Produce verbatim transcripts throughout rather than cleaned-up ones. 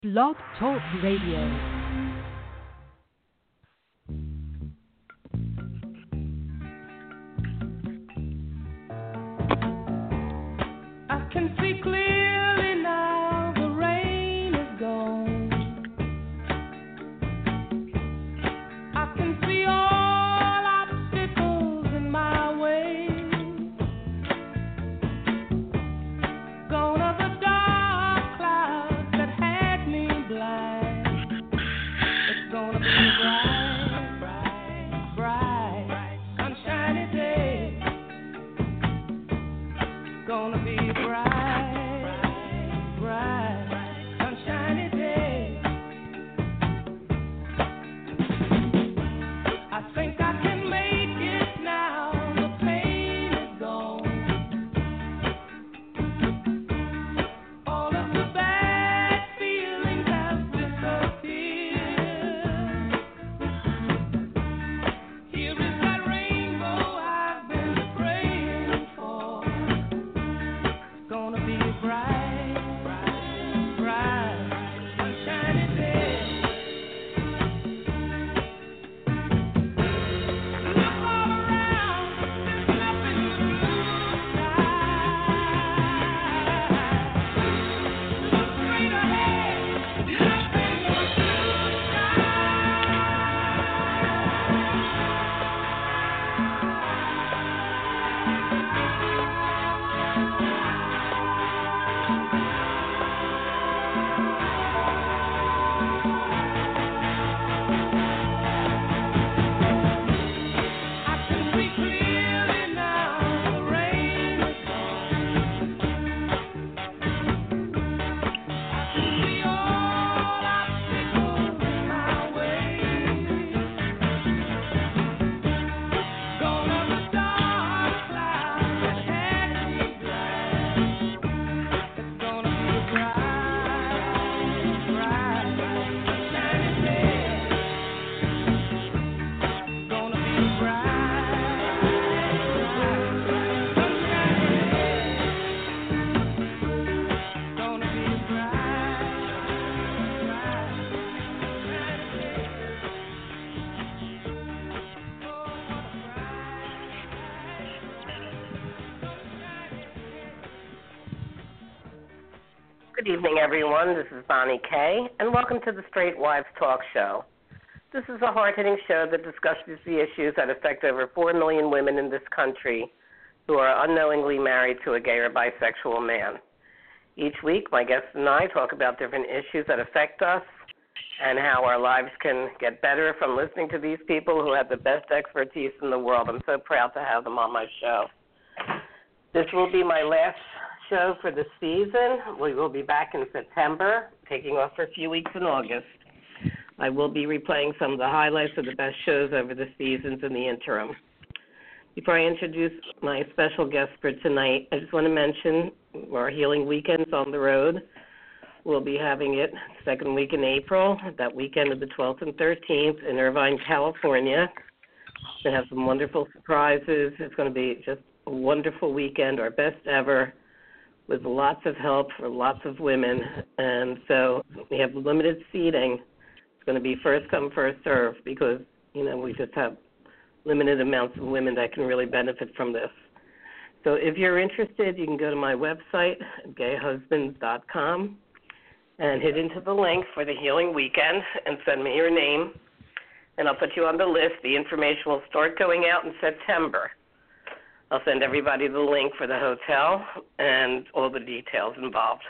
Blog Talk Radio. Good evening, everyone. This is Bonnie Kay, and welcome to the Straight Wives Talk Show. This is a hard-hitting show that discusses the issues that affect over four million women in this country who are unknowingly married to a gay or bisexual man. Each week, my guests and I talk about different issues that affect us and how our lives can get better from listening to these people who have the best expertise in the world. I'm so proud to have them on my show. This will be my last show for the season. We will be back in September, taking off for a few weeks in August. I will be replaying some of the highlights of the best shows over the seasons in the interim. Before I introduce my special guest for tonight, I just want to mention our Healing Weekend's on the road. We'll be having it second week in April, that weekend of the twelfth and thirteenth in Irvine, California. They have some wonderful surprises. It's going to be just a wonderful weekend, our best ever, with lots of help for lots of women. And so we have limited seating. It's going to be first come, first serve because, you know, we just have limited amounts of women that can really benefit from this. So if you're interested, you can go to my website, gay husbands dot com, and hit into the link for the Healing Weekend and send me your name, and I'll put you on the list. The information will start going out in September. I'll send everybody the link for the hotel and all the details involved.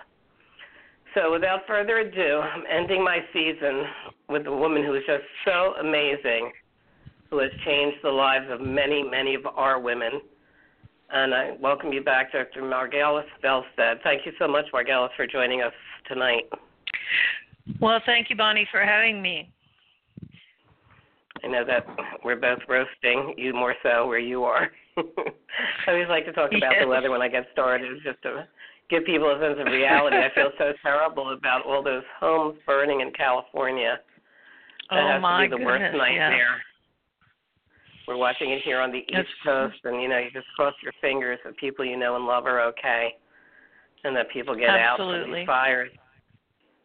So without further ado, I'm ending my season with a woman who is just so amazing, who has changed the lives of many, many of our women. And I welcome you back, Doctor Margalis Felstead. Thank you so much, Margalis, for joining us tonight. Well, thank you, Bonnie, for having me. I know that we're both roasting, you more so where you are. I always like to talk about yes. the weather when I get started, just to give people a sense of reality. I feel so terrible about all those homes burning in California. That oh, has my to be the goodness, worst nightmare. Yeah. We're watching it here on the East That's... Coast, and, you know, you just cross your fingers that people you know and love are okay, and that people get Absolutely. out from these fires.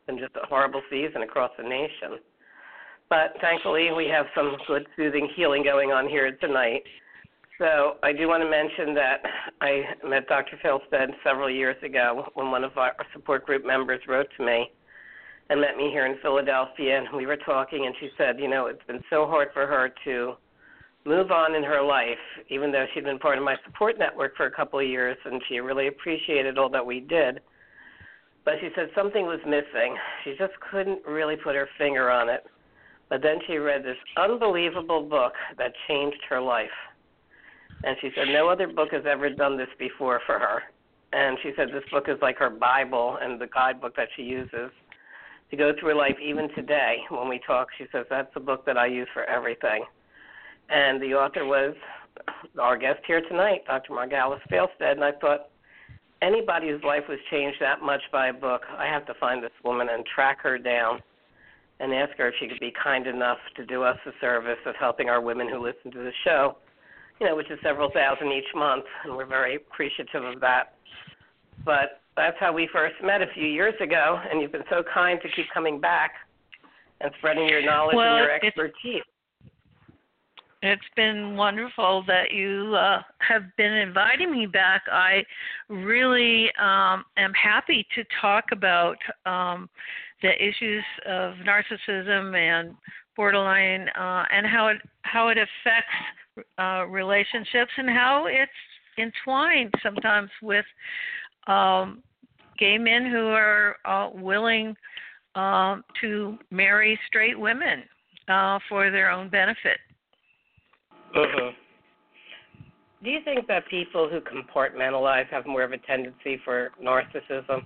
been just a horrible season across the nation. But thankfully, we have some good, soothing healing going on here tonight. So I do want to mention that I met Doctor Fjellstead several years ago when one of our support group members wrote to me and met me here in Philadelphia, and we were talking, and she said, you know, it's been so hard for her to move on in her life, even though she'd been part of my support network for a couple of years, and she really appreciated all that we did. But she said something was missing. She just couldn't really put her finger on it. But then she read this unbelievable book that changed her life. And she said no other book has ever done this before for her. And she said this book is like her Bible and the guidebook that she uses to go through her life even today. When we talk, she says, that's the book that I use for everything. And the author was our guest here tonight, Doctor Margalis Fjellstead. And I thought, anybody whose life was changed that much by a book, I have to find this woman and track her down and ask her if she could be kind enough to do us the service of helping our women who listen to the show, you know, which is several thousand each month, and we're very appreciative of that. But that's how we first met a few years ago, and you've been so kind to keep coming back and spreading your knowledge well, and your expertise. It's been wonderful that you uh, have been inviting me back. I really um, am happy to talk about um, the issues of narcissism and borderline uh, and how it how it affects uh, relationships and how it's entwined sometimes with um, gay men who are uh, willing uh, to marry straight women uh, for their own benefit. Mm-hmm. Do you think that people who compartmentalize have more of a tendency for narcissism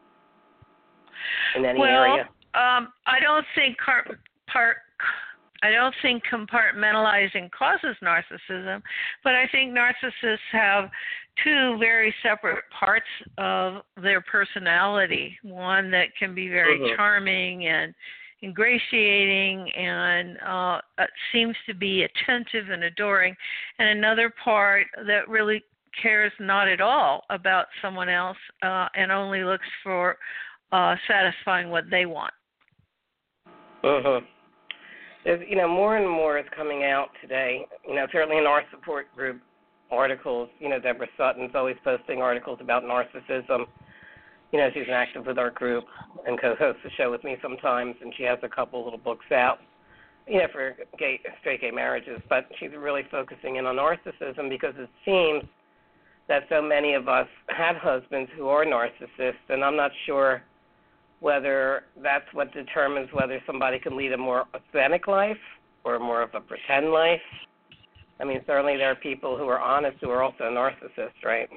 in any well, area? Um, I don't think car- part. I don't think compartmentalizing causes narcissism, but I think narcissists have two very separate parts of their personality. One that can be very mm-hmm. charming and ingratiating and uh, seems to be attentive and adoring, and another part that really cares not at all about someone else uh, and only looks for uh, satisfying what they want. Uh-huh. There's, you know, more and more is coming out today. You know, certainly in our support group articles, you know, Deborah Sutton's always posting articles about narcissism. You know, she's active with our group and co-hosts the show with me sometimes, and she has a couple little books out, you know, for gay, straight gay marriages. But she's really focusing in on narcissism because it seems that so many of us have husbands who are narcissists, and I'm not sure whether that's what determines whether somebody can lead a more authentic life or more of a pretend life. I mean, certainly there are people who are honest who are also narcissists, right?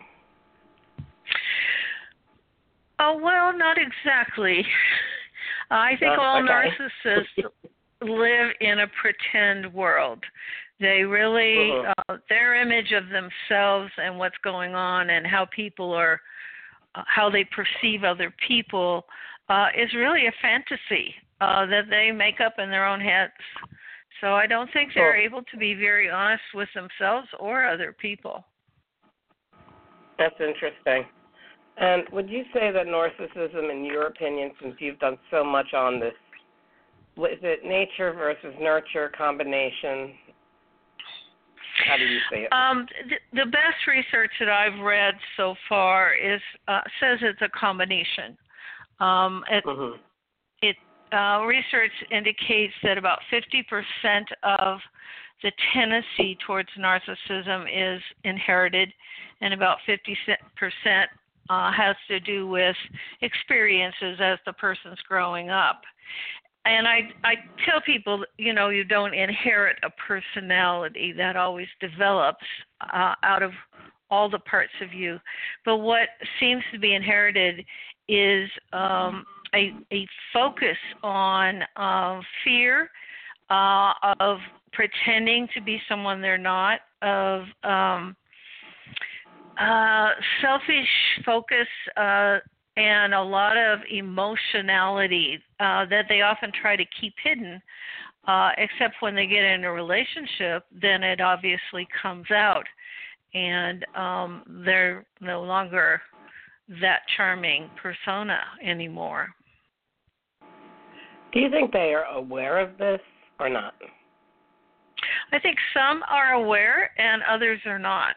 Oh, well, not exactly. I think uh, all okay. narcissists live in a pretend world. They really, uh-huh. uh, their image of themselves and what's going on and how people are, uh, how they perceive other people uh, is really a fantasy uh, that they make up in their own heads. So I don't think they're oh. able to be very honest with themselves or other people. That's interesting. And would you say that narcissism, in your opinion, since you've done so much on this, is it nature versus nurture combination? How do you see it? Um, the, the best research that I've read so far is uh, says it's a combination. Um, it, mm-hmm. it uh, research indicates that about fifty percent of the tendency towards narcissism is inherited, and about fifty percent Uh, has to do with experiences as the person's growing up. And I I tell people, you know, you don't inherit a personality. That always develops uh, out of all the parts of you. But what seems to be inherited is um, a, a focus on uh, fear, uh, of pretending to be someone they're not, of um, Uh, selfish focus uh, and a lot of emotionality uh, that they often try to keep hidden, uh, except when they get in a relationship, then it obviously comes out, and um, they're no longer that charming persona anymore. Do you think they are aware of this or not? I think some are aware and others are not.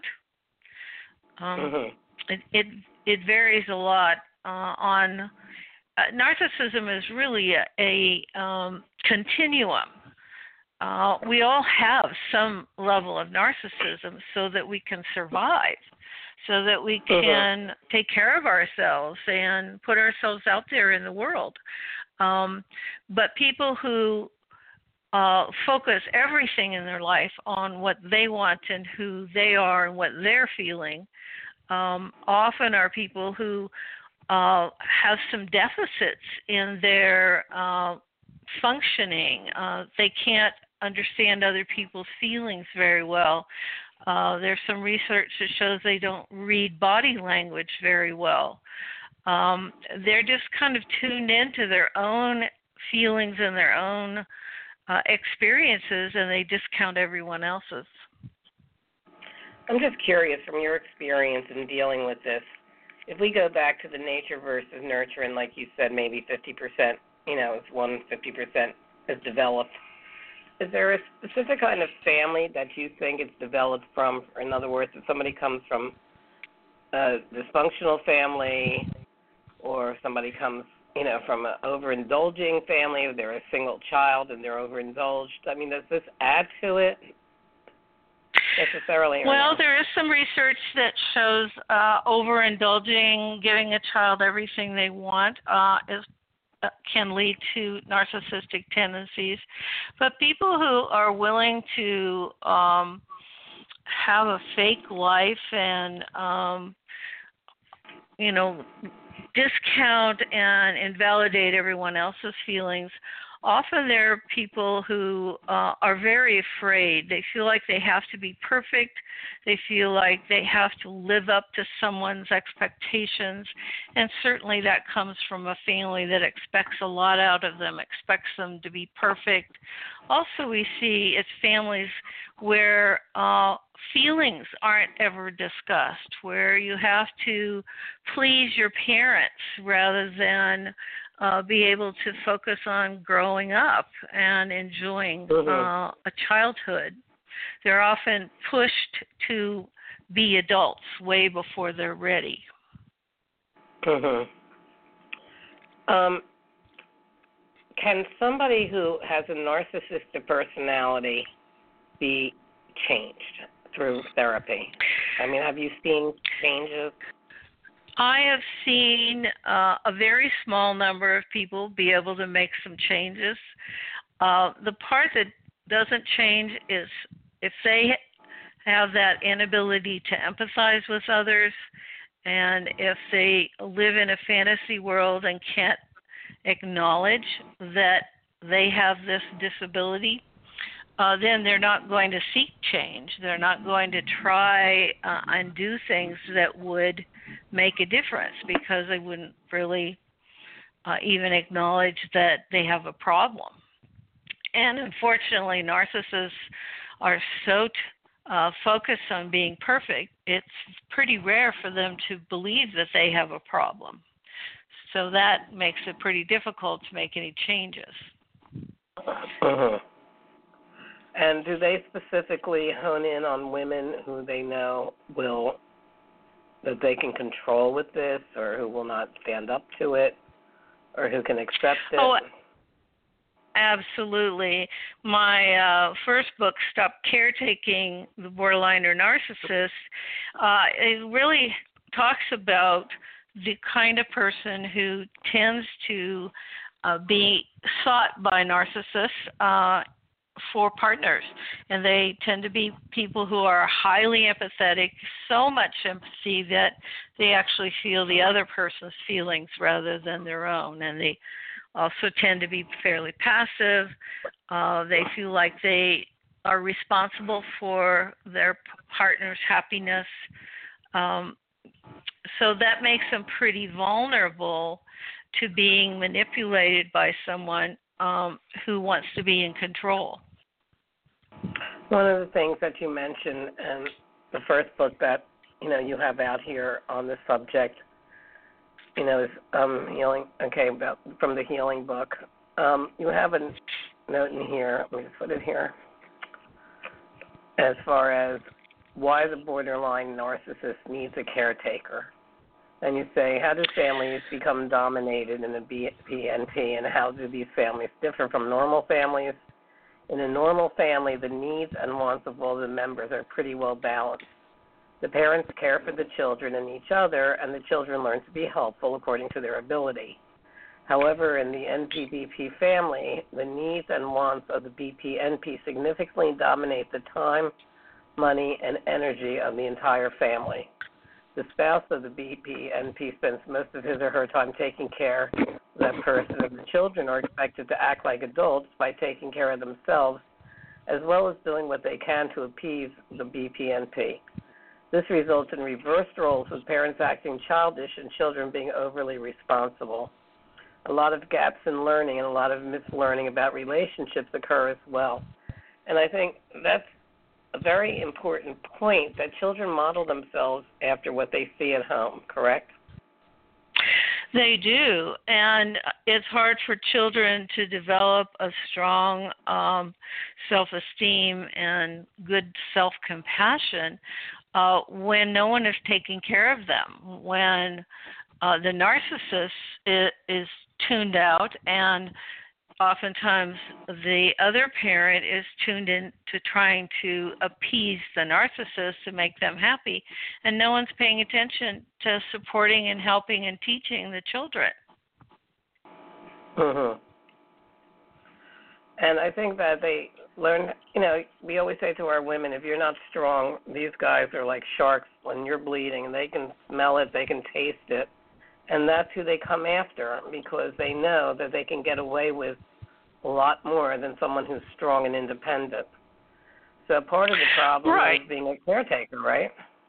Um, mm-hmm. it, it it varies a lot uh, on. Uh, narcissism is really a, a um, continuum. Uh, we all have some level of narcissism so that we can survive, so that we can mm-hmm. take care of ourselves and put ourselves out there in the world. Um, but people who uh, focus everything in their life on what they want and who they are and what they're feeling um, often are people who uh, have some deficits in their uh, functioning. Uh, they can't understand other people's feelings very well. Uh, there's some research that shows they don't read body language very well. Um, they're just kind of tuned into their own feelings and their own uh, experiences, and they discount everyone else's. I'm just curious, from your experience in dealing with this, if we go back to the nature versus nurture, and like you said, maybe fifty percent, you know, it's one fifty percent is developed. Is there a specific kind of family that you think it's developed from? In other words, if somebody comes from a dysfunctional family, or if somebody comes, you know, from an overindulging family, or they're a single child and they're overindulged, I mean, does this add to it necessarily? Well, no? there is some research that shows uh, overindulging, giving a child everything they want, uh, is can lead to narcissistic tendencies. But people who are willing to um, have a fake life and, um, you know, discount and invalidate everyone else's feelings, often there are people who uh, are very afraid. They feel like they have to be perfect. They feel like they have to live up to someone's expectations. And certainly that comes from a family that expects a lot out of them, expects them to be perfect. Also, we see it's families where uh, feelings aren't ever discussed, where you have to please your parents rather than Uh, be able to focus on growing up and enjoying mm-hmm. uh, a childhood. They're often pushed to be adults way before they're ready. Mm-hmm. Um, can somebody who has a narcissistic personality be changed through therapy? I mean, have you seen changes? I have seen uh, a very small number of people be able to make some changes. Uh, the part that doesn't change is if they have that inability to empathize with others, and if they live in a fantasy world and can't acknowledge that they have this disability, uh, then they're not going to seek change. They're not going to try uh, and do things that would make a difference because they wouldn't really uh, even acknowledge that they have a problem. And unfortunately, narcissists are so t- uh, focused on being perfect, it's pretty rare for them to believe that they have a problem. So that makes it pretty difficult to make any changes. Uh-huh. And do they specifically hone in on women who they know will, that they can control with this, or who will not stand up to it, or who can accept it? Oh, absolutely. My uh, first book, Stop Caretaking the Borderline or Narcissist, uh, it really talks about the kind of person who tends to uh, be sought by narcissists uh, for partners, and they tend to be people who are highly empathetic, so much empathy that they actually feel the other person's feelings rather than their own, and they also tend to be fairly passive. Uh, they feel like they are responsible for their partner's happiness, um, so that makes them pretty vulnerable to being manipulated by someone Um, who wants to be in control. One of the things that you mentioned in the first book that, you know, you have out here on the subject, you know, is um, healing, okay, about, from the healing book, um, you have a note in here. Let me just put it here. As far as why the borderline narcissist needs a caretaker. And you say, how do families become dominated in a B P N P, and how do these families differ from normal families? In a normal family, the needs and wants of all the members are pretty well balanced. The parents care for the children and each other, and the children learn to be helpful according to their ability. However, in the N P B P family, the needs and wants of the B P N P significantly dominate the time, money, and energy of the entire family. The spouse of the B P N P spends most of his or her time taking care of that person, and the children are expected to act like adults by taking care of themselves, as well as doing what they can to appease the B P N P. This results in reversed roles, with parents acting childish and children being overly responsible. A lot of gaps in learning and a lot of mislearning about relationships occur as well. And I think that's a very important point, that children model themselves after what they see at home, correct? They do, and it's hard for children to develop a strong um, self-esteem and good self-compassion uh, when no one is taking care of them, when uh, the narcissist is, is tuned out, and oftentimes the other parent is tuned in to trying to appease the narcissist to make them happy, and no one's paying attention to supporting and helping and teaching the children. Mm-hmm. And I think that they learn, you know, we always say to our women, if you're not strong, these guys are like sharks when you're bleeding, and they can smell it, they can taste it. And that's who they come after, because they know that they can get away with a lot more than someone who's strong and independent. So part of the problem right. is being a caretaker, right?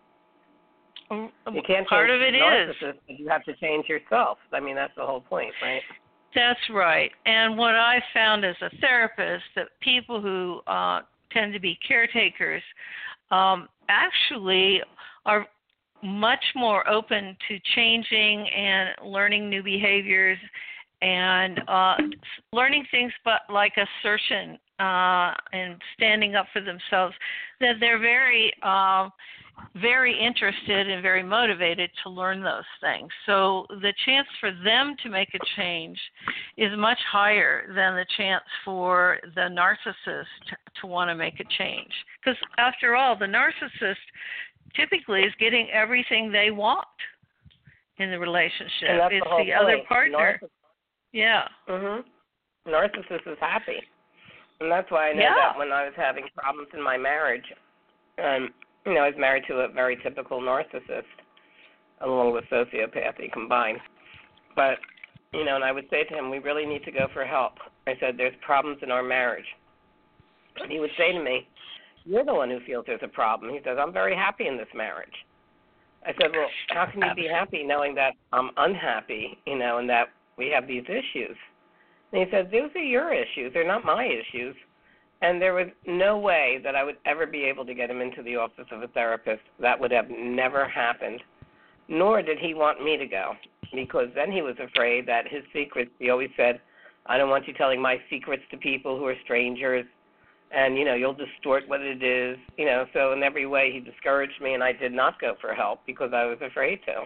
Um, you can't part change of it the is. narcissist, but you have to change yourself. I mean, that's the whole point, right? That's right. And what I found as a therapist, that people who uh, tend to be caretakers um, actually are much more open to changing and learning new behaviors and uh, learning things but like assertion uh, and standing up for themselves, that they're very, uh, very interested and very motivated to learn those things. So the chance for them to make a change is much higher than the chance for the narcissist to, to want to make a change. Because after all, the narcissist typically is getting everything they want in the relationship. And that's it's the, whole the point. other partner. Narciss- yeah. Mhm. Narcissist is happy, and that's why I know yeah. that when I was having problems in my marriage, um, you know, I was married to a very typical narcissist, along with sociopathy combined. But you know, and I would say to him, "We really need to go for help." I said, "There's problems in our marriage," and he would say to me, "You're the one who feels there's a problem." He says, "I'm very happy in this marriage." I said, "Well, how can you be happy knowing that I'm unhappy, you know, and that we have these issues?" And he said, "Those are your issues. They're not my issues." And there was no way that I would ever be able to get him into the office of a therapist. That would have never happened. Nor did he want me to go, because then he was afraid that his secrets, he always said, "I don't want you telling my secrets to people who are strangers. And, you know, you'll distort what it is." You know, so in every way he discouraged me, and I did not go for help because I was afraid to.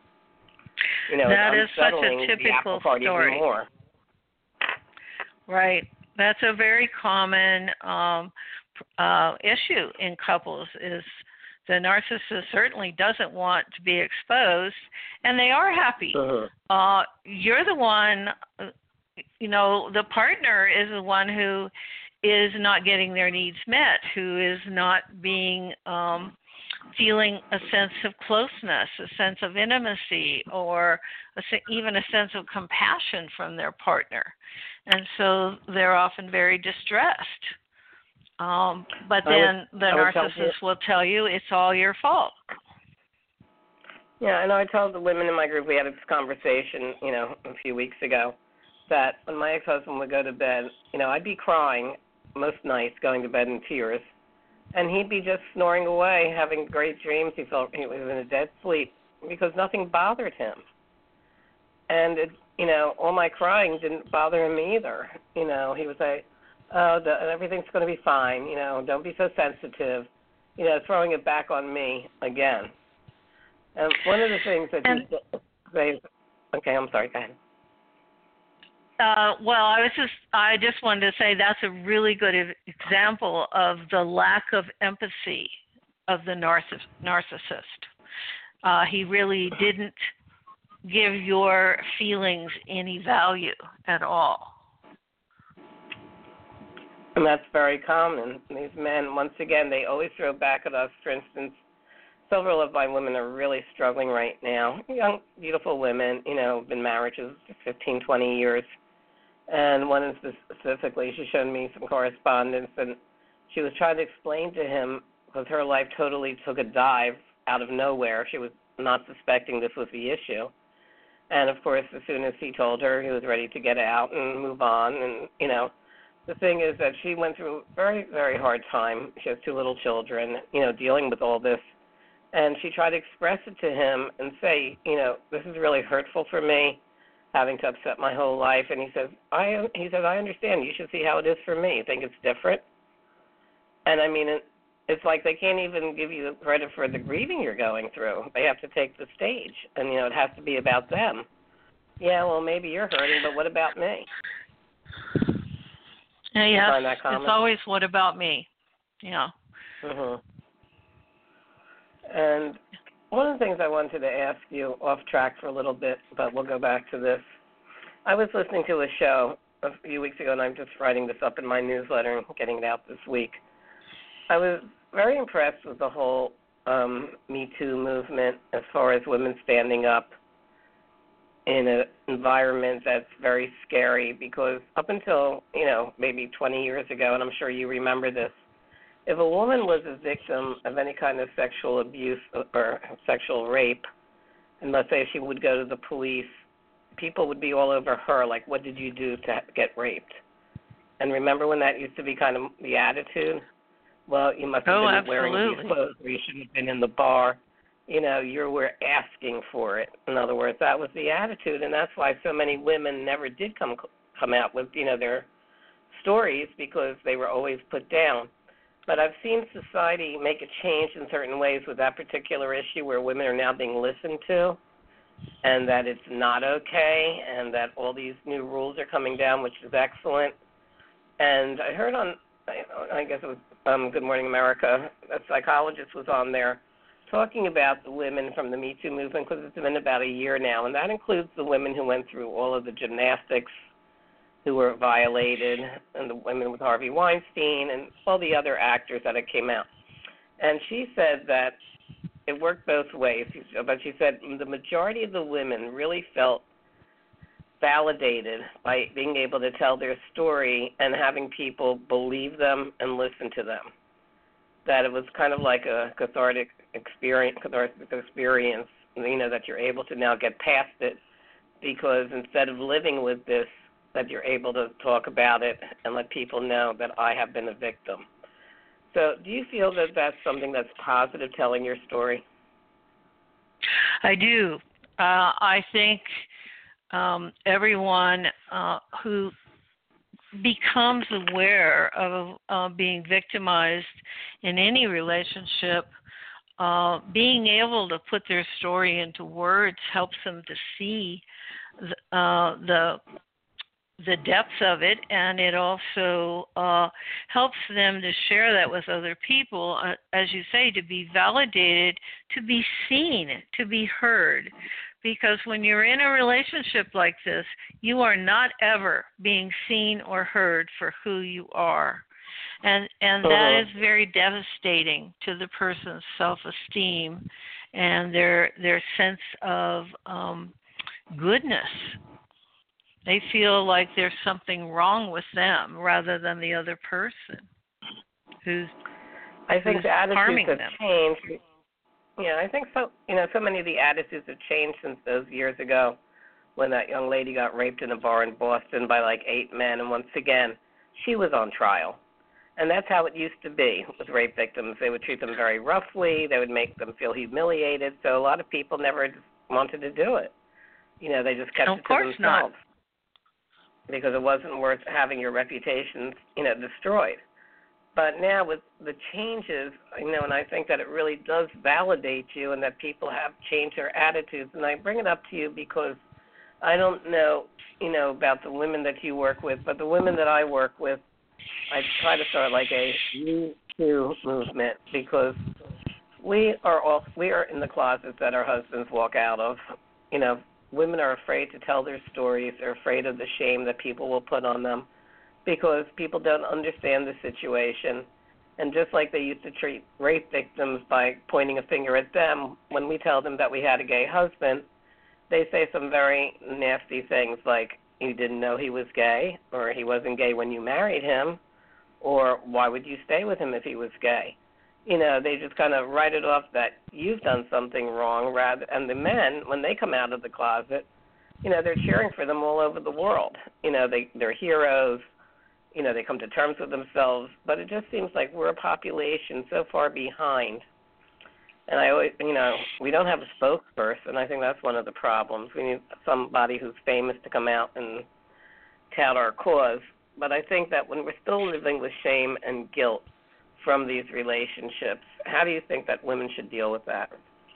You know, that is such a unsettling the apple typical cart story. even more. Right. That's a very common um, uh, issue in couples, is the narcissist certainly doesn't want to be exposed, and they are happy. Uh-huh. Uh, you're the one, you know, the partner is the one who is not getting their needs met, who is not being um, feeling a sense of closeness, a sense of intimacy, or a, even a sense of compassion from their partner. And so they're often very distressed. Um, but then would, the narcissist will tell you it's all your fault. Yeah, and I told the women in my group, we had this conversation, you know, a few weeks ago, that when my ex-husband would go to bed, you know, I'd be crying most nights, going to bed in tears, and he'd be just snoring away, having great dreams. He felt he was in a dead sleep because nothing bothered him. And it, you know, all my crying didn't bother him either. You know, he would say, oh, the, everything's going to be fine. You know, don't be so sensitive. You know, throwing it back on me again. And one of the things that and, he says, okay, I'm sorry, go ahead. Uh, well, I was just, I just wanted to say that's a really good example of the lack of empathy of the narciss- narcissist. Uh, he really didn't give your feelings any value at all. And that's very common. These men, once again, they always throw back at us. For instance, several of my women are really struggling right now. Young, beautiful women, you know, been married for fifteen, twenty years. And one is specifically, she showed me some correspondence, and she was trying to explain to him, because her life totally took a dive out of nowhere. She was not suspecting this was the issue. And, of course, as soon as he told her, he was ready to get out and move on. And, you know, the thing is that she went through a very, very hard time. She has two little children, you know, dealing with all this. And she tried to express it to him and say, you know, this is really hurtful for me, having to upset my whole life. And he says, I he says, I understand. You should see how it is for me. You think it's different? And, I mean, it, it's like they can't even give you the credit for the grieving you're going through. They have to take the stage. And, you know, it has to be about them. Yeah, well, maybe you're hurting, but what about me? Yeah, yes, it's always what about me. Yeah. Mhm. And one of the things I wanted to ask you, off track for a little bit, but we'll go back to this. I was listening to a show a few weeks ago, and I'm just writing this up in my newsletter and getting it out this week. I was very impressed with the whole um, Me Too movement as far as women standing up in an environment that's very scary, because up until, you know, maybe twenty years ago, and I'm sure you remember this, if a woman was a victim of any kind of sexual abuse or sexual rape, and let's say she would go to the police, people would be all over her, like, what did you do to get raped? And remember when that used to be kind of the attitude? Well, you must have oh, been absolutely. wearing these clothes, or you shouldn't have been in the bar. You know, you were asking for it. In other words, that was the attitude, and that's why so many women never did come come out with, you know, their stories, because they were always put down. But I've seen society make a change in certain ways with that particular issue, where women are now being listened to, and that it's not okay, and that all these new rules are coming down, which is excellent. And I heard on, I guess it was um, Good Morning America, a psychologist was on there talking about the women from the Me Too movement, because it's been about a year now, and that includes the women who went through all of the gymnastics who were violated, and the women with Harvey Weinstein, and all the other actors that had came out. And she said that it worked both ways, but she said the majority of the women really felt validated by being able to tell their story and having people believe them and listen to them. That it was kind of like a cathartic experience, cathartic experience, you know, that you're able to now get past it, because instead of living with this, that you're able to talk about it and let people know that I have been a victim. So do you feel that that's something that's positive, telling your story? I do. Uh, I think um, everyone uh, who becomes aware of uh, being victimized in any relationship, uh, being able to put their story into words helps them to see the, uh, the the depths of it, and it also uh, helps them to share that with other people, uh, as you say, to be validated, to be seen, to be heard. Because when you're in a relationship like this, you are not ever being seen or heard for who you are. And and uh-huh. that is very devastating to the person's self-esteem and their their sense of um, goodness. They feel like there's something wrong with them rather than the other person who's I think who's the attitudes have them. changed. Yeah, I think so. You know, so many of the attitudes have changed since those years ago when that young lady got raped in a bar in Boston by like eight men, and once again, she was on trial. And that's how it used to be with rape victims. They would treat them very roughly. They would make them feel humiliated. So a lot of people never wanted to do it. You know, they just kept Of it to course themselves not. because it wasn't worth having your reputation, you know, destroyed. But now with the changes, you know, and I think that it really does validate you and that people have changed their attitudes. And I bring it up to you because I don't know, you know, about the women that you work with, but the women that I work with, I try to start like a Me Too movement because we are all we are in the closets that our husbands walk out of. You know, women are afraid to tell their stories. They're afraid of the shame that people will put on them because people don't understand the situation. And just like they used to treat rape victims by pointing a finger at them, when we tell them that we had a gay husband, they say some very nasty things like, you didn't know he was gay, or he wasn't gay when you married him, or why would you stay with him if he was gay? You know, they just kind of write it off that you've done something wrong, rather. And the men, when they come out of the closet, you know, they're cheering for them all over the world. You know, they, they're heroes. You know, they come to terms with themselves. But it just seems like we're a population so far behind. And I always, you know, we don't have a spokesperson. I think that's one of the problems. We need somebody who's famous to come out and tout our cause. But I think that when we're still living with shame and guilt from these relationships, how do you think that women should deal with that?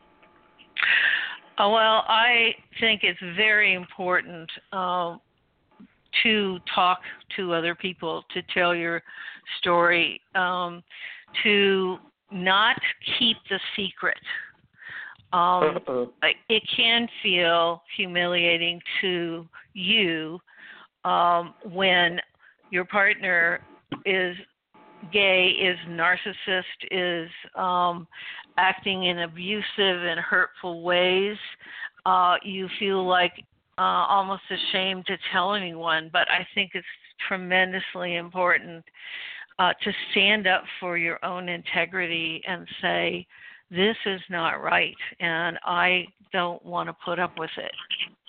Oh, well, I think it's very important uh, to talk to other people, to tell your story, um, to not keep the secret. Um, it can feel humiliating to you um, when your partner is gay, is narcissist, is um, acting in abusive and hurtful ways. Uh, you feel like uh, almost ashamed to tell anyone, but I think it's tremendously important uh, to stand up for your own integrity and say, this is not right, and I don't want to put up with it.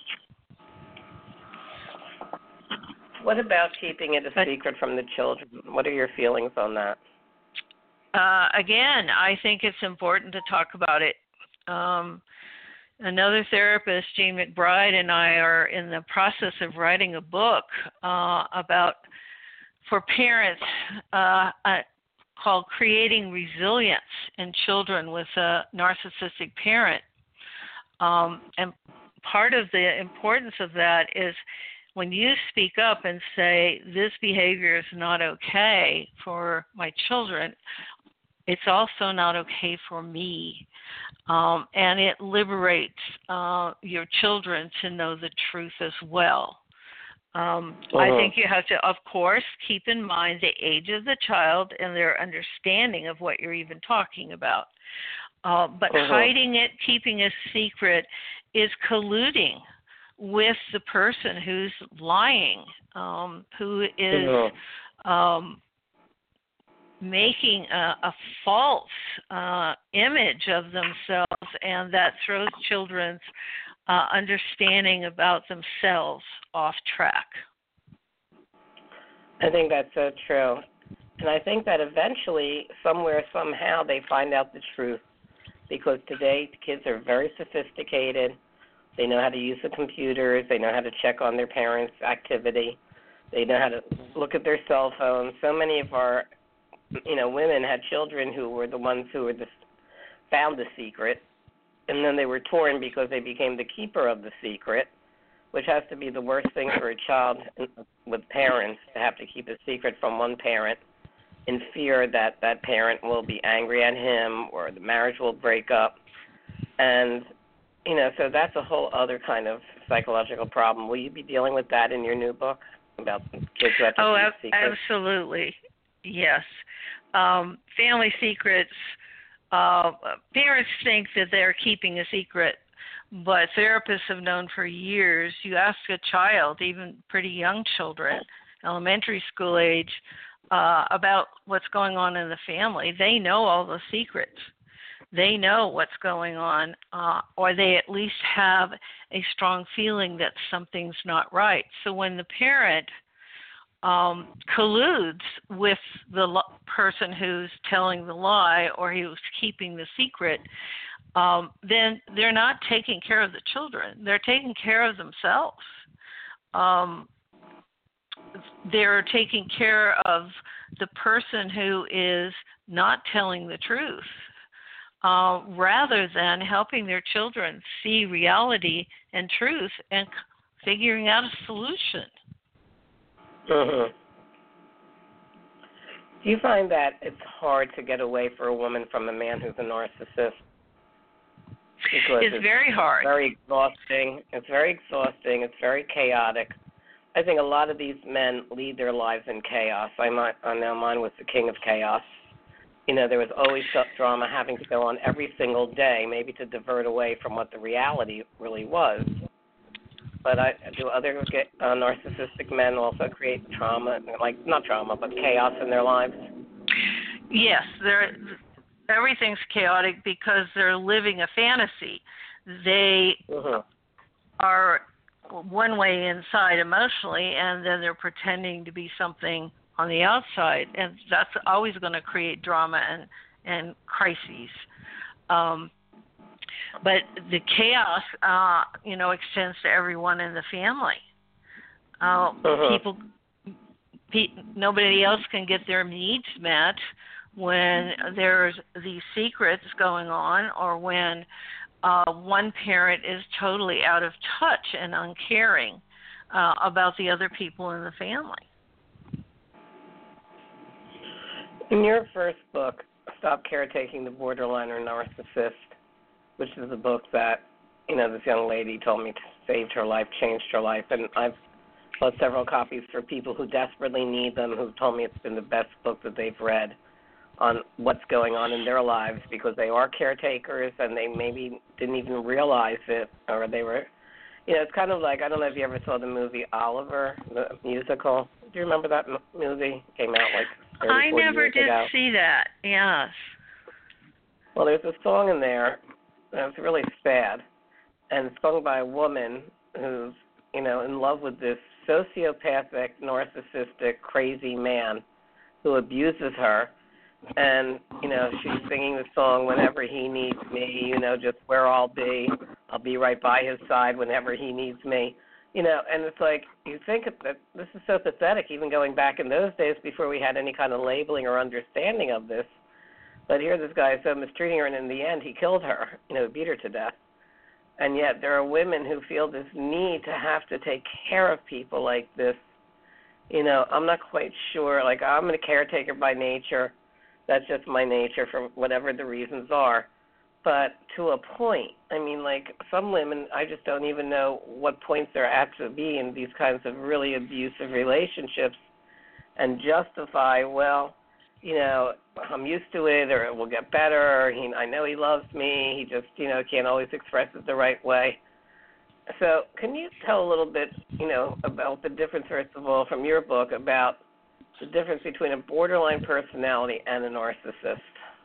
What about keeping it a but, secret from the children? What are your feelings on that? Uh, again, I think it's important to talk about it. Um, another therapist, Jean McBride, and I are in the process of writing a book uh, about, for parents, uh, uh, called Creating Resilience in Children with a Narcissistic Parent. Um, and part of the importance of that is when you speak up and say, this behavior is not okay for my children, it's also not okay for me. Um, and it liberates uh, your children to know the truth as well. Um, uh-huh. I think you have to, of course, keep in mind the age of the child and their understanding of what you're even talking about. Uh, but uh-huh. hiding it, keeping it secret, is colluding with the person who's lying, um, who is uh-huh. um, making a, a false uh, image of themselves, and that throws children's uh, understanding about themselves off track. I think that's so true. And I think that eventually, somewhere, somehow, they find out the truth. Because today, kids are very sophisticated. They know how to use the computers. They know how to check on their parents' activity. They know how to look at their cell phones. So many of our, you know, women had children who were the ones who were the, found the secret, and then they were torn because they became the keeper of the secret, which has to be the worst thing for a child with parents, to have to keep a secret from one parent in fear that that parent will be angry at him or the marriage will break up. And, you know, so that's a whole other kind of psychological problem. Will you be dealing with that in your new book about kids who have to oh, keep ab- secrets? Absolutely, yes. Um, family secrets, uh, parents think that they're keeping a secret, but therapists have known for years, you ask a child, even pretty young children, elementary school age, uh, about what's going on in the family. They know all the secrets. They know what's going on, uh, or they at least have a strong feeling that something's not right. So when the parent um, colludes with the lo- person who's telling the lie or who's keeping the secret, um, then they're not taking care of the children. They're taking care of themselves. Um, they're taking care of the person who is not telling the truth, uh, rather than helping their children see reality and truth and figuring out a solution. Mm-hmm. Do you find that it's hard to get away for a woman from a man who's a narcissist? Because it's, it's very hard. Very exhausting. It's very exhausting. It's very chaotic. I think a lot of these men lead their lives in chaos. I, might, I know mine was the king of chaos. You know, there was always drama having to go on every single day, maybe to divert away from what the reality really was. But I, do other uh, narcissistic men also create trauma, like not trauma, but chaos in their lives? Yes, they're, everything's chaotic because they're living a fantasy. They mm-hmm. are one way inside emotionally, and then they're pretending to be something on the outside, and that's always going to create drama and, and crises. Um, but the chaos, uh, you know, extends to everyone in the family. Uh, uh-huh. People, pe- nobody else can get their needs met when there's these secrets going on, or when uh, one parent is totally out of touch and uncaring uh, about the other people in the family. In your first book, Stop Caretaking the Borderline or Narcissist, which is a book that, you know, this young lady told me saved her life, changed her life, and I've bought several copies for people who desperately need them, who told me it's been the best book that they've read on what's going on in their lives, because they are caretakers and they maybe didn't even realize it, or they were, you know, it's kind of like, I don't know if you ever saw the movie Oliver, the musical. Do you remember that m- movie? It came out like thirty, I never years did ago. see that, yes. Well, there's a song in there that's really sad, and it's sung by a woman who's, you know, in love with this sociopathic, narcissistic, crazy man who abuses her. And, you know, she's singing the song, whenever he needs me, you know, just where I'll be. I'll be right by his side whenever he needs me. You know, and it's like, you think that this is so pathetic, even going back in those days before we had any kind of labeling or understanding of this. But here this guy is so mistreating her, and in the end he killed her, you know, beat her to death. And yet there are women who feel this need to have to take care of people like this. You know, I'm not quite sure. Like, I'm a caretaker by nature. That's just my nature for whatever the reasons are. But to a point, I mean, like, some women, I just don't even know what points they're at to be in these kinds of really abusive relationships and justify, well, you know, I'm used to it, or it will get better, or he, I know he loves me, he just, you know, can't always express it the right way. So can you tell a little bit, you know, about the difference, first of all, from your book, about the difference between a borderline personality and a narcissist?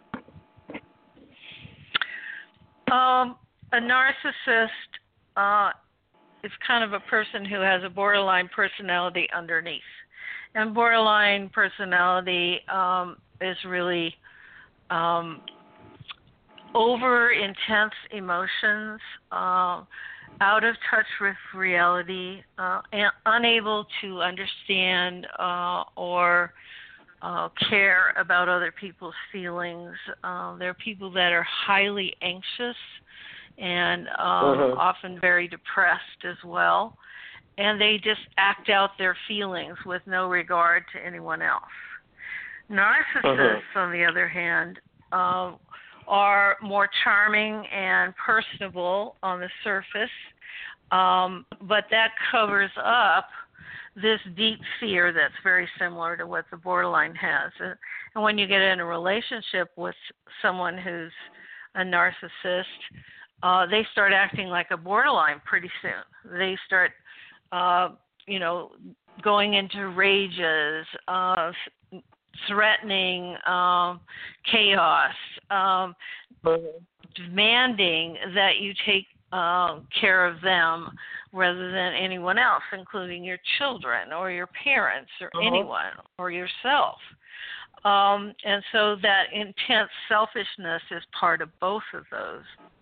Um, a narcissist uh, is kind of a person who has a borderline personality underneath. And borderline personality um, is really um, over intense emotions, uh, out of touch with reality, uh, and unable to understand uh, or uh, care about other people's feelings. Uh, there are people that are highly anxious and um, uh-huh. often very depressed as well. And they just act out their feelings with no regard to anyone else. Narcissists, uh-huh. on the other hand, uh, are more charming and personable on the surface, um, but that covers up this deep fear that's very similar to what the borderline has. And when you get in a relationship with someone who's a narcissist, uh, they start acting like a borderline pretty soon. They start Uh, you know, going into rages, uh, threatening um, chaos, um, mm-hmm. demanding that you take uh, care of them rather than anyone else, including your children or your parents or mm-hmm. anyone or yourself. Um, and so that intense selfishness is part of both of those.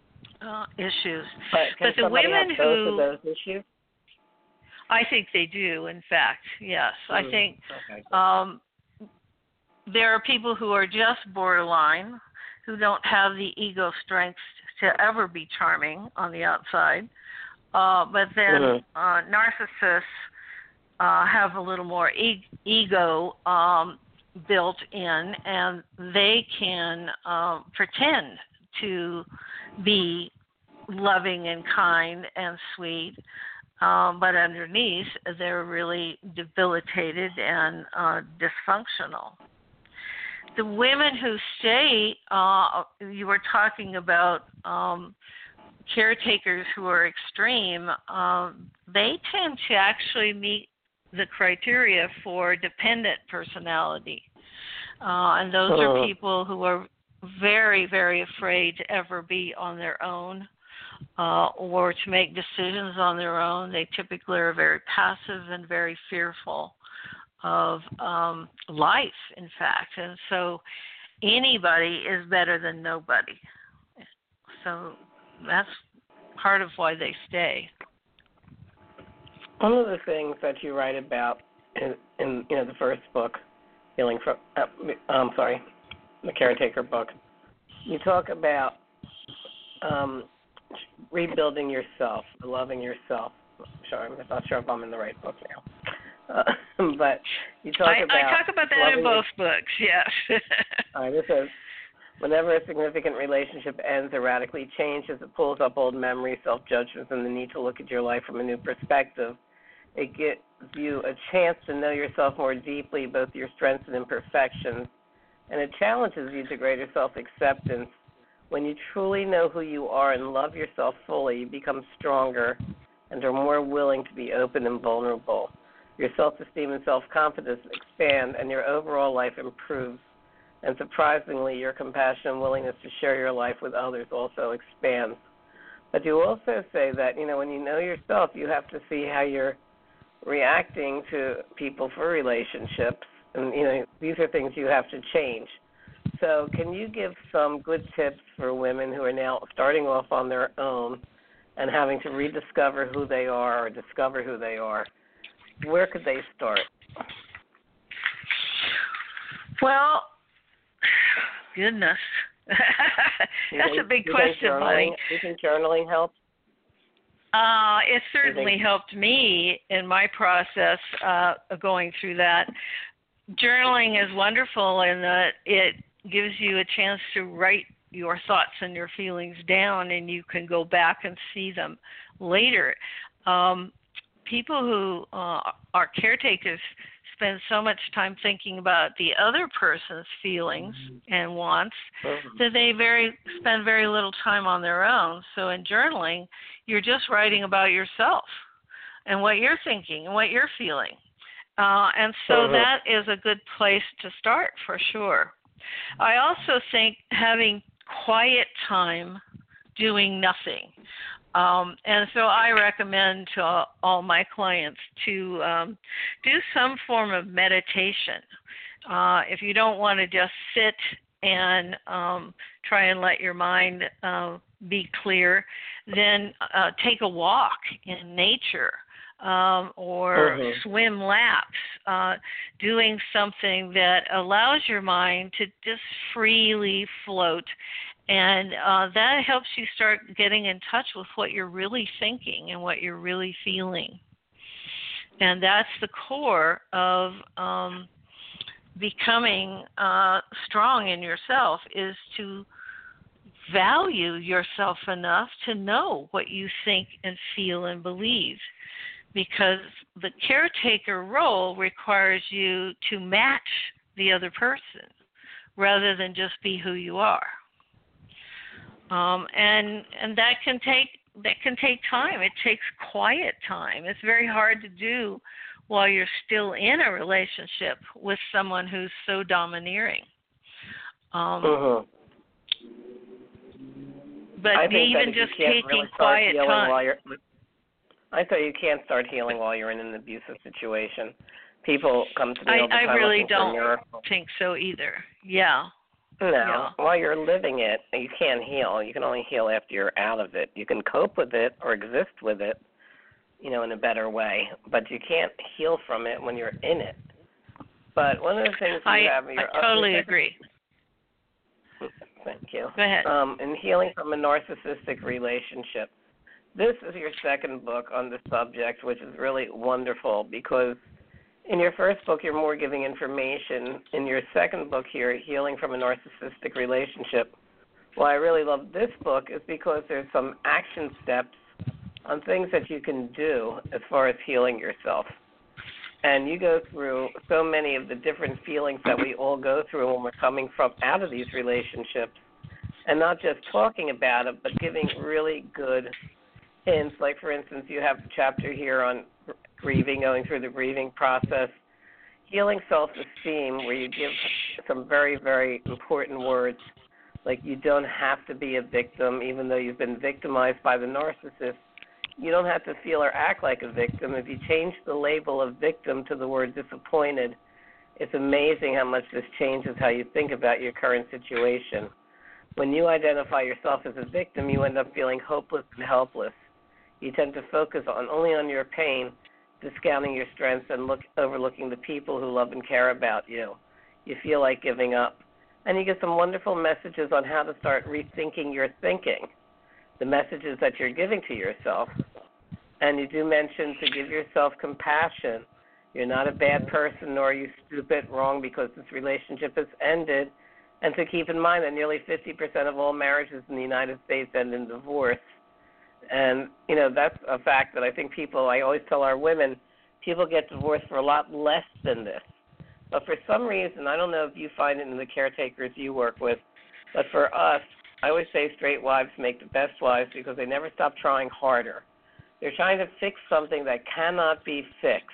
uh, issues. But, can but the somebody women have both who of those issues? I think they do, in fact, yes. Mm. I think okay, um, there are people who are just borderline, who don't have the ego strength to ever be charming on the outside. Uh, but then mm-hmm. uh, narcissists uh, have a little more e- ego um, built in, and they can uh, pretend to be loving and kind and sweet. Um, but underneath, they're really debilitated and uh, dysfunctional. The women who stay, uh, you were talking about um, caretakers who are extreme, um, they tend to actually meet the criteria for dependent personality. Uh, and those uh-huh. are people who are very, very afraid to ever be on their own. Uh, or to make decisions on their own. They typically are very passive and very fearful of um, life, in fact. And so anybody is better than nobody. So that's part of why they stay. One of the things that you write about in, in you know, the first book, Healing from, uh, I'm sorry, the Caretaker book, you talk about um, rebuilding yourself, loving yourself. Sorry, I'm not sure if I'm in the right book now. Uh, but you talk I, about... I talk about that in both your, books, yes. all right, this says, whenever a significant relationship ends or radically changes, it pulls up old memories, self-judgments, and the need to look at your life from a new perspective. It gives you a chance to know yourself more deeply, both your strengths and imperfections, and it challenges you to greater self-acceptance. When you truly know who you are and love yourself fully, you become stronger and are more willing to be open and vulnerable. Your self-esteem and self-confidence expand, and your overall life improves. And surprisingly, your compassion and willingness to share your life with others also expands. But you also say that, you know, when you know yourself, you have to see how you're reacting to people for relationships. And, you know, these are things you have to change. So can you give some good tips for women who are now starting off on their own and having to rediscover who they are or discover who they are? Where could they start? Well, goodness. That's think, a big you question, Bonnie. Mike. Do you think journaling helps? Uh, it certainly think... helped me in my process uh, of going through that. Journaling is wonderful in that it gives you a chance to write your thoughts and your feelings down, and you can go back and see them later. Um, people who uh, are caretakers spend so much time thinking about the other person's feelings and wants mm-hmm. that they very spend very little time on their own. So in journaling, you're just writing about yourself and what you're thinking and what you're feeling. Uh, and so uh-huh. that is a good place to start for sure. I also think having quiet time doing nothing. Um, and so I recommend to all, all my clients to um, do some form of meditation. Uh, if you don't want to just sit and um, try and let your mind uh, be clear, then uh, take a walk in nature. Um, or uh-huh. swim laps, uh, doing something that allows your mind to just freely float. And uh, that helps you start getting in touch with what you're really thinking and what you're really feeling. And that's the core of um, becoming uh, strong in yourself, is to value yourself enough to know what you think and feel and believe. Because the caretaker role requires you to match the other person rather than just be who you are. Um, and and that can take that can take time. It takes quiet time. It's very hard to do while you're still in a relationship with someone who's so domineering. Um, uh-huh. But I even think just really taking quiet time. While you're, I thought you can't start healing while you're in an abusive situation. People come to me I, all the time I really looking for a don't miracle. think so either. Yeah. No, yeah. while you're living it, you can't heal. You can only heal after you're out of it. You can cope with it or exist with it, you know, in a better way, but you can't heal from it when you're in it. But one of the things you I, have, I you're, totally uh, agree. Thank you. Go ahead. Um, in healing from a narcissistic relationship. This is your second book on the subject, which is really wonderful because in your first book, you're more giving information. In your second book here, Healing from a Narcissistic Relationship, why I really love this book is because there's some action steps on things that you can do as far as healing yourself. And you go through so many of the different feelings that we all go through when we're coming from out of these relationships, and not just talking about it, but giving really good hints. Like, for instance, you have a chapter here on grieving, going through the grieving process, healing self-esteem, where you give some very, very important words, like you don't have to be a victim, even though you've been victimized by the narcissist. You don't have to feel or act like a victim. If you change the label of victim to the word disappointed, it's amazing how much this changes how you think about your current situation. When you identify yourself as a victim, you end up feeling hopeless and helpless. You tend to focus on only on your pain, discounting your strengths and look, overlooking the people who love and care about you. You feel like giving up. And you get some wonderful messages on how to start rethinking your thinking, the messages that you're giving to yourself. And you do mention to give yourself compassion. You're not a bad person, nor are you stupid, wrong because this relationship has ended. And to keep in mind that nearly fifty percent of all marriages in the United States end in divorce. And, you know, that's a fact that I think people, I always tell our women, people get divorced for a lot less than this. But for some reason, I don't know if you find it in the caretakers you work with, but for us, I always say straight wives make the best wives because they never stop trying harder. They're trying to fix something that cannot be fixed,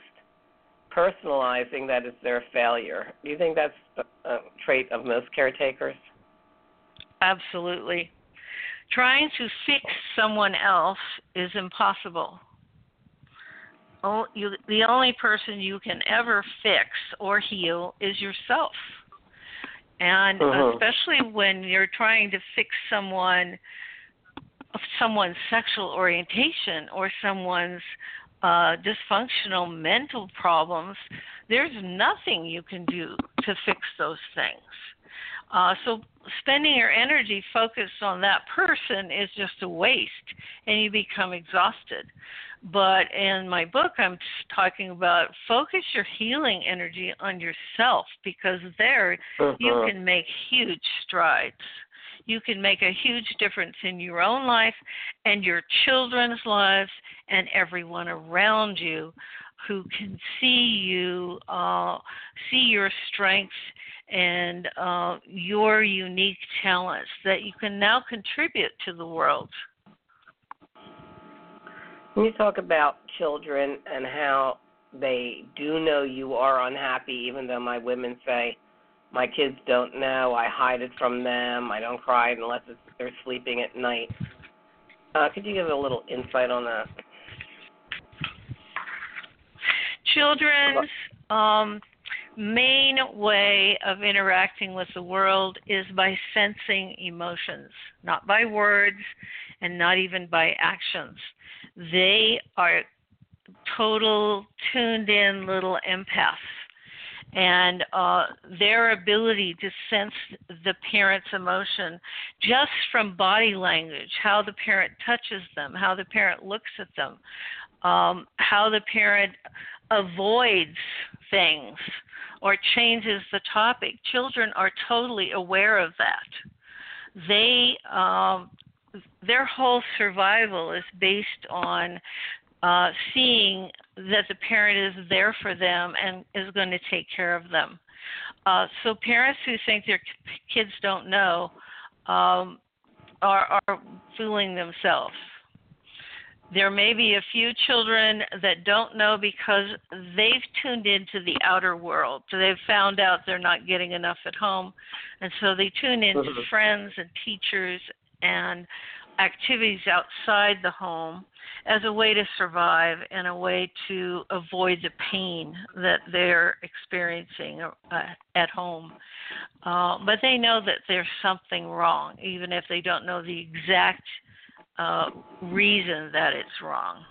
personalizing that it's their failure. Do you think that's a trait of most caretakers? Absolutely. Trying to fix someone else is impossible. Oh, you, the only person you can ever fix or heal is yourself. And uh-huh. especially when you're trying to fix someone, someone's sexual orientation or someone's uh, dysfunctional mental problems, there's nothing you can do to fix those things. Uh, so spending your energy focused on that person is just a waste, and you become exhausted. But in my book, I'm talking about focus your healing energy on yourself, because there uh-huh. you can make huge strides. You can make a huge difference in your own life and your children's lives and everyone around you who can see you, uh, see your strengths and uh, your unique talents that you can now contribute to the world. When you talk about children and how they do know you are unhappy, even though my women say, my kids don't know, I hide it from them, I don't cry unless it's, they're sleeping at night. Uh, could you give a little insight on that? Children's um, main way of interacting with the world is by sensing emotions, not by words and not even by actions. They are total tuned-in little empaths. And uh, their ability to sense the parent's emotion just from body language, how the parent touches them, how the parent looks at them, um, how the parent avoids things or changes the topic. Children are totally aware of that. They, um, their whole survival is based on Uh, seeing that the parent is there for them and is going to take care of them. Uh, so parents who think their kids don't know um, are, are fooling themselves. There may be a few children that don't know because they've tuned into the outer world. So they've found out they're not getting enough at home, and so they tune into friends and teachers and activities outside the home as a way to survive and a way to avoid the pain that they're experiencing uh, at home. Uh, but they know that there's something wrong, even if they don't know the exact uh, reason that it's wrong.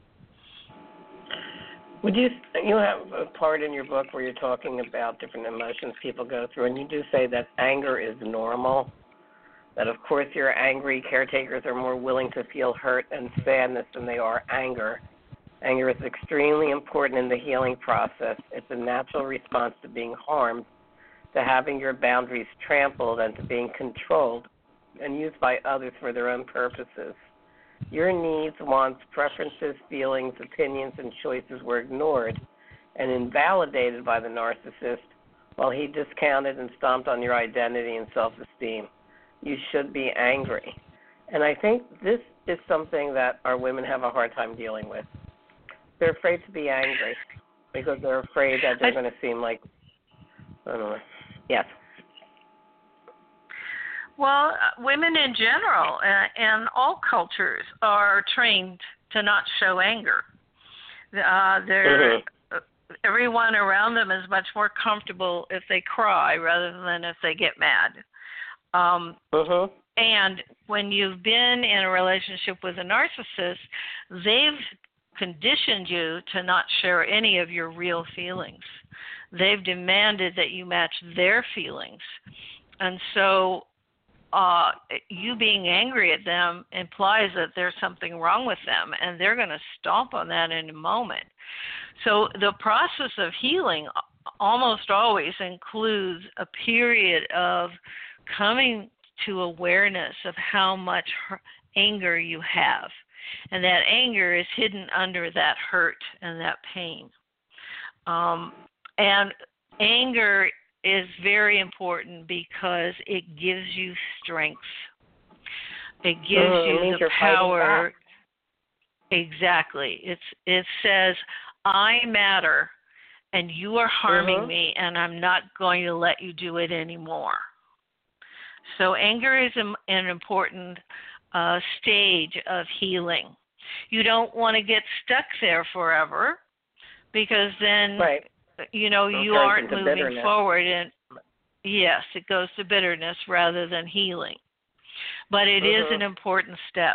Would you, you have a part in your book where you're talking about different emotions people go through, and you do say that anger is normal, that of course you're angry, caretakers are more willing to feel hurt and sadness than they are anger. Anger is extremely important in the healing process. It's a natural response to being harmed, to having your boundaries trampled, and to being controlled and used by others for their own purposes. Your needs, wants, preferences, feelings, opinions, and choices were ignored and invalidated by the narcissist while he discounted and stomped on your identity and self-esteem. You should be angry. And I think this is something that our women have a hard time dealing with. They're afraid to be angry because they're afraid that they're going to seem like, I don't know. Yes. Well, uh, women in general uh, and all cultures are trained to not show anger. Uh, they're, mm-hmm. uh, everyone around them is much more comfortable if they cry rather than if they get mad. Um, mm-hmm. And when you've been in a relationship with a narcissist, they've conditioned you to not share any of your real feelings. They've demanded that you match their feelings. And so uh, you being angry at them implies that there's something wrong with them, and they're going to stomp on that in a moment. So the process of healing almost always includes a period of coming to awareness of how much anger you have. And that anger is hidden under that hurt and that pain. Um, and anger is very important because it gives you strength. It gives mm, you it the power. Exactly. It's it says, I matter, and you are harming mm-hmm. me, and I'm not going to let you do it anymore. So anger is a, an important uh, stage of healing. You don't want to get stuck there forever, because then, right. you know, It'll you turn aren't into moving bitterness. forward. And yes, it goes to bitterness rather than healing. But it mm-hmm. is an important step.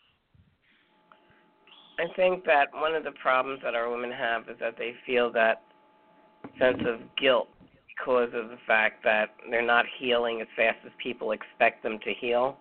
I think that one of the problems that our women have is that they feel that sense of guilt because of the fact that they're not healing as fast as people expect them to heal.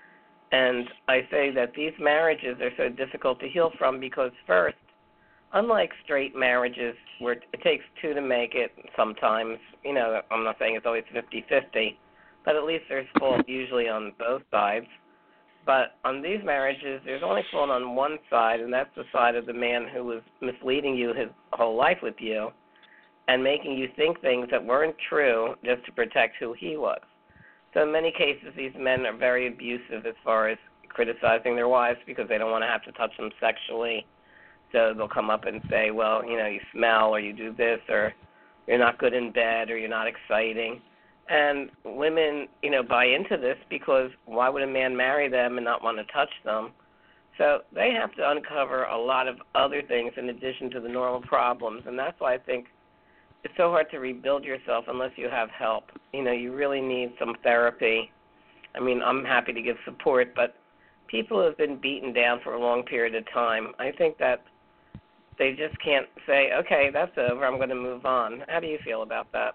And I say that these marriages are so difficult to heal from because, first, unlike straight marriages where it takes two to make it sometimes, you know, I'm not saying it's always fifty-fifty, but at least there's fault usually on both sides. But on these marriages, there's only fault on one side, and that's the side of the man who was misleading you his whole life with you and making you think things that weren't true just to protect who he was. So in many cases, these men are very abusive as far as criticizing their wives because they don't want to have to touch them sexually. So they'll come up and say, well, you know, you smell or you do this or you're not good in bed or you're not exciting. And women, you know, buy into this because why would a man marry them and not want to touch them? So they have to uncover a lot of other things in addition to the normal problems. And that's why I think it's so hard to rebuild yourself unless you have help. You know, you really need some therapy. I mean, I'm happy to give support, but people who have been beaten down for a long period of time, I think that they just can't say, okay, that's over, I'm going to move on. How do you feel about that?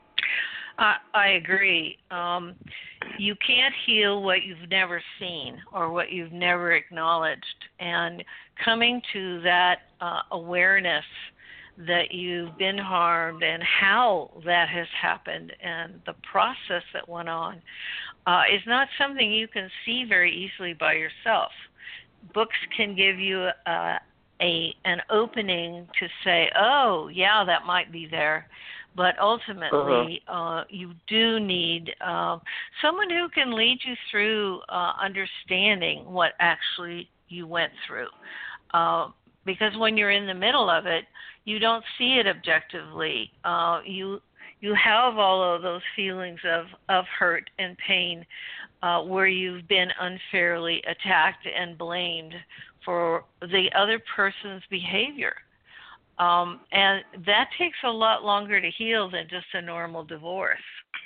I, I agree. Um, you can't heal what you've never seen or what you've never acknowledged. And coming to that uh, awareness that you've been harmed and how that has happened and the process that went on uh, is not something you can see very easily by yourself. Books can give you uh, a an opening to say, oh, yeah, that might be there. But ultimately, uh-huh. uh, you do need uh, someone who can lead you through uh, understanding what actually you went through. Uh, because when you're in the middle of it, you don't see it objectively. Uh, you you have all of those feelings of, of hurt and pain uh, where you've been unfairly attacked and blamed for the other person's behavior. Um, and that takes a lot longer to heal than just a normal divorce.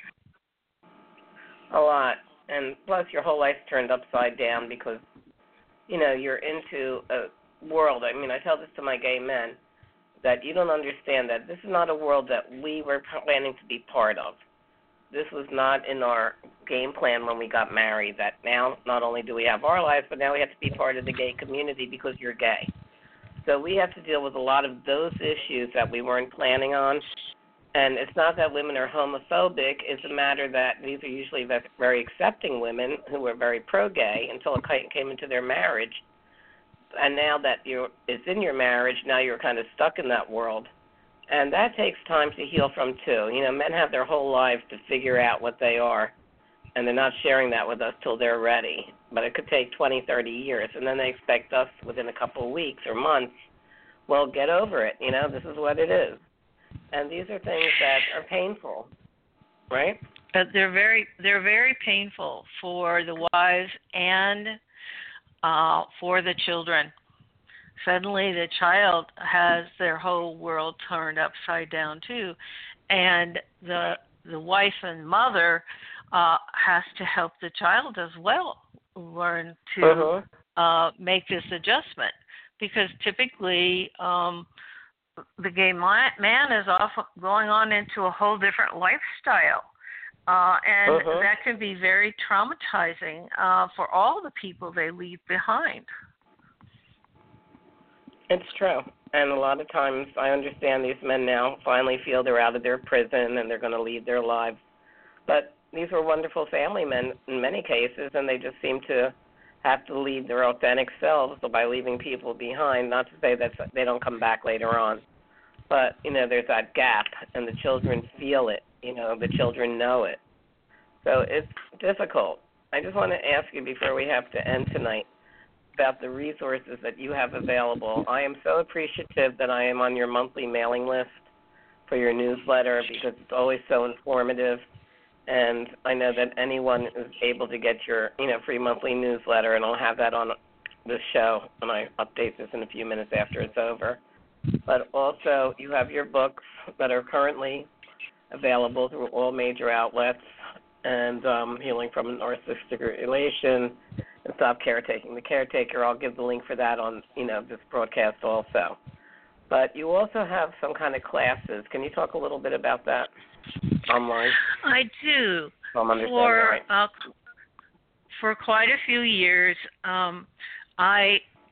A lot. And plus your whole life's turned upside down because, you know, you're into a world. I mean, I tell this to my gay men, that you don't understand that this is not a world that we were planning to be part of. This was not in our game plan when we got married, that now not only do we have our lives, but now we have to be part of the gay community because you're gay. So we have to deal with a lot of those issues that we weren't planning on. And it's not that women are homophobic. It's a matter that these are usually very accepting women who were very pro-gay until it came into their marriage. And now that you're, it's in your marriage, now you're kind of stuck in that world. And that takes time to heal from, too. You know, men have their whole lives to figure out what they are, and they're not sharing that with us till they're ready. But it could take twenty, thirty years, and then they expect us within a couple of weeks or months, well, get over it. You know, this is what it is. And these are things that are painful, right? Uh, they're very, they're very painful for the wives and uh, for the children. Suddenly the child has their whole world turned upside down too, and the the wife and mother uh, has to help the child as well learn to uh-huh. uh, make this adjustment, because typically um, the gay man is off going on into a whole different lifestyle, uh, and uh-huh. that can be very traumatizing uh, for all the people they leave behind. It's true. And a lot of times I understand these men now finally feel they're out of their prison and they're going to lead their lives. But these were wonderful family men in many cases, and they just seem to have to lead their authentic selves by leaving people behind. Not to say that they don't come back later on. But, you know, there's that gap, and the children feel it. You know, the children know it. So it's difficult. I just want to ask you before we have to end tonight, about the resources that you have available. I am so appreciative that I am on your monthly mailing list for your newsletter, because it's always so informative. And I know that anyone is able to get your, you know, free monthly newsletter, and I'll have that on the show, and I update this in a few minutes after it's over. But also, you have your books that are currently available through all major outlets, and um, Healing from a Narcissistic Relation, and Stop Caretaking the Caretaker. I'll give the link for that on, you know, this broadcast also. But you also have some kind of classes. Can you talk a little bit about that online? I do. So I'm understanding for, right. uh, for quite a few years, um, I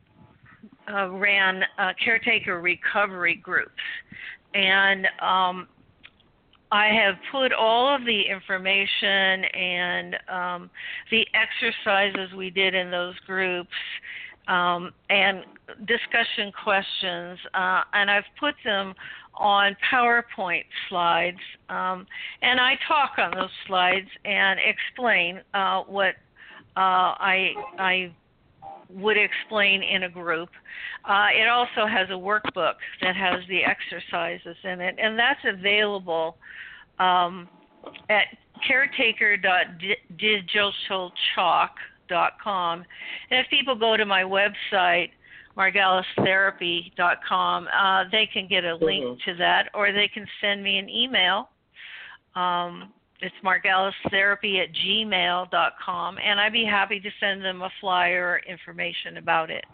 uh, ran uh, caretaker recovery groups. And um, I have put all of the information and um, the exercises we did in those groups um, and discussion questions, uh, and I've put them on PowerPoint slides, um, and I talk on those slides and explain uh, what uh, I, I would explain in a group. Uh, it also has a workbook that has the exercises in it, and that's available um, at caretaker dot digital chalk dot com. And if people go to my website, margalis therapy dot com, uh, they can get a link mm-hmm. to that, or they can send me an email. Um, it's margalitherapy at gmail dot com, and I'd be happy to send them a flyer or information about it.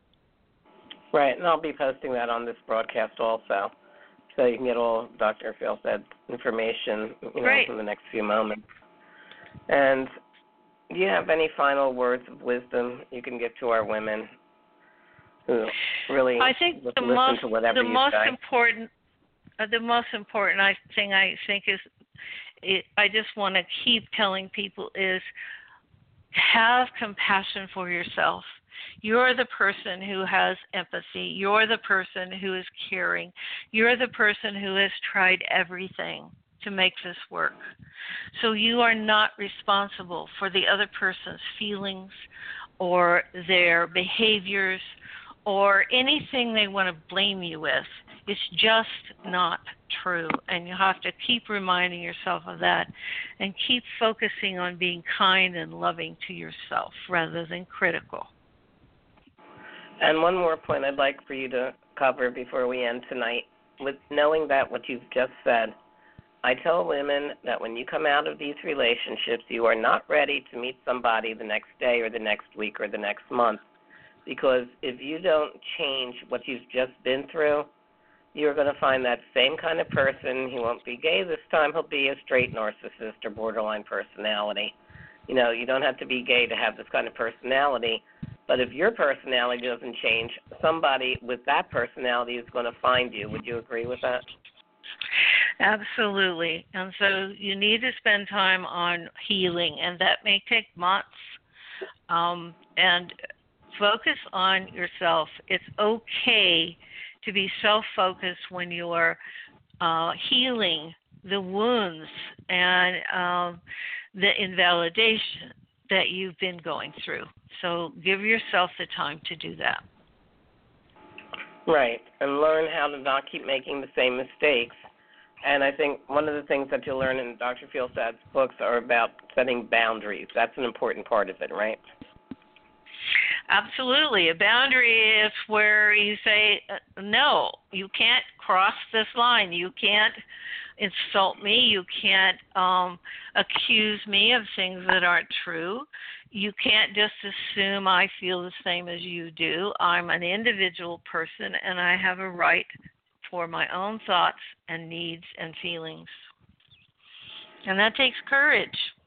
Right, and I'll be posting that on this broadcast also, so you can get all Doctor Fjellstad's information, you know, Great. in the next few moments. And do you have any final words of wisdom you can give to our women who really I think listen the most, to whatever the you most say? important, uh, the most important I thing I think is, it, I just want to keep telling people is have compassion for yourself. You're the person who has empathy. You're the person who is caring. You're the person who has tried everything to make this work. So you are not responsible for the other person's feelings or their behaviors or anything they want to blame you with. It's just not true. And you have to keep reminding yourself of that and keep focusing on being kind and loving to yourself rather than critical. And one more point I'd like for you to cover before we end tonight. With knowing that what you've just said, I tell women that when you come out of these relationships, you are not ready to meet somebody the next day or the next week or the next month. Because if you don't change what you've just been through, you're going to find that same kind of person. He won't be gay this time. He'll be a straight narcissist or borderline personality. You know, you don't have to be gay to have this kind of personality. But if your personality doesn't change, somebody with that personality is going to find you. Would you agree with that? Absolutely. And so you need to spend time on healing, and that may take months. Um, and focus on yourself. It's okay to be self-focused when you're uh, healing the wounds and um, the invalidation that you've been going through. So give yourself the time to do that. Right, and learn how to not keep making the same mistakes. And I think one of the things that you'll learn in Doctor Fieldstad's books are about setting boundaries. That's an important part of it, right? Absolutely. A boundary is where you say, no, you can't cross this line. You can't insult me. You can't um, accuse me of things that aren't true. You can't just assume I feel the same as you do. I'm an individual person, and I have a right for my own thoughts and needs and feelings. And that takes courage.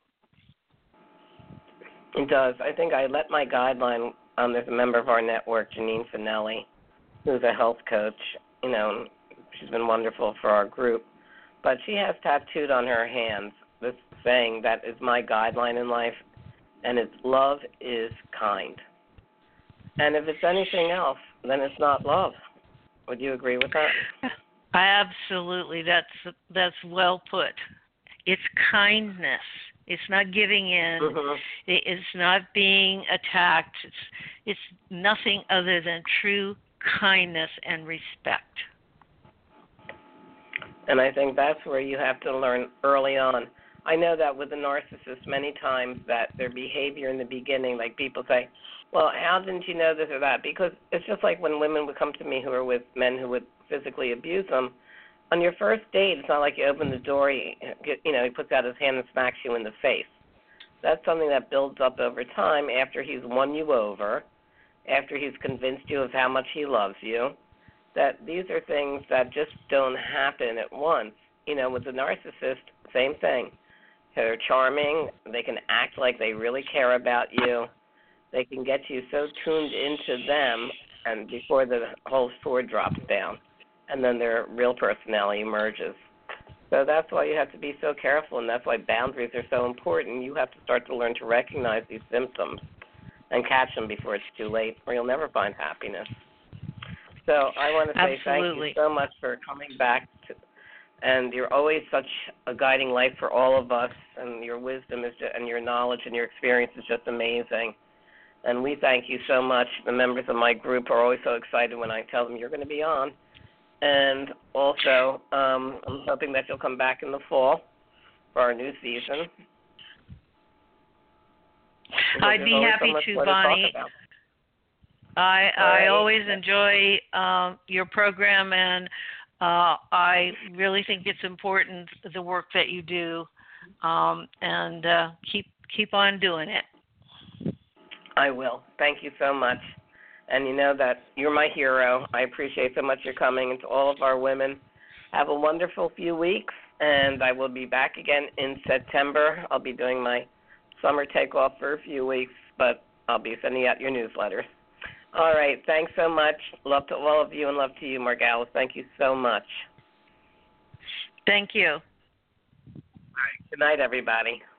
It does. I think I let my guideline, um, there's a member of our network, Janine Finelli, who's a health coach. You know, she's been wonderful for our group. But she has tattooed on her hands this saying that is my guideline in life, and it's love is kind. And if it's anything else, then it's not love. Would you agree with that? Absolutely. That's that's well put. It's kindness. It's not giving in. Mm-hmm. It's not being attacked. It's it's nothing other than true kindness and respect. And I think that's where you have to learn early on. I know that with the narcissist, many times that their behavior in the beginning, like people say, well, how didn't you know this or that? Because it's just like when women would come to me who are with men who would physically abuse them. On your first date, it's not like you open the door, you, you know, he puts out his hand and smacks you in the face. That's something that builds up over time after he's won you over, after he's convinced you of how much he loves you, that these are things that just don't happen at once. You know, with the narcissist, same thing. They're charming. They can act like they really care about you. They can get you so tuned into them and before the whole sword drops down, and then their real personality emerges. So that's why you have to be so careful, and that's why boundaries are so important. You have to start to learn to recognize these symptoms and catch them before it's too late, or you'll never find happiness. So I want to say Absolutely. Thank you so much for coming back, to, and you're always such a guiding light for all of us, and your wisdom is just, and your knowledge and your experience is just amazing. And we thank you so much. The members of my group are always so excited when I tell them you're going to be on. And also, um, I'm hoping that you'll come back in the fall for our new season. I'd be happy so to, Bonnie. To I I right. always enjoy uh, your program, and uh, I really think it's important, the work that you do, um, and uh, keep keep on doing it. I will. Thank you so much. And you know that you're my hero. I appreciate so much your coming. And to all of our women, have a wonderful few weeks. And I will be back again in September. I'll be doing my summer takeoff for a few weeks, but I'll be sending out your newsletters. All right. Thanks so much. Love to all of you and love to you, Margalis. Thank you so much. Thank you. All right. Good night, everybody.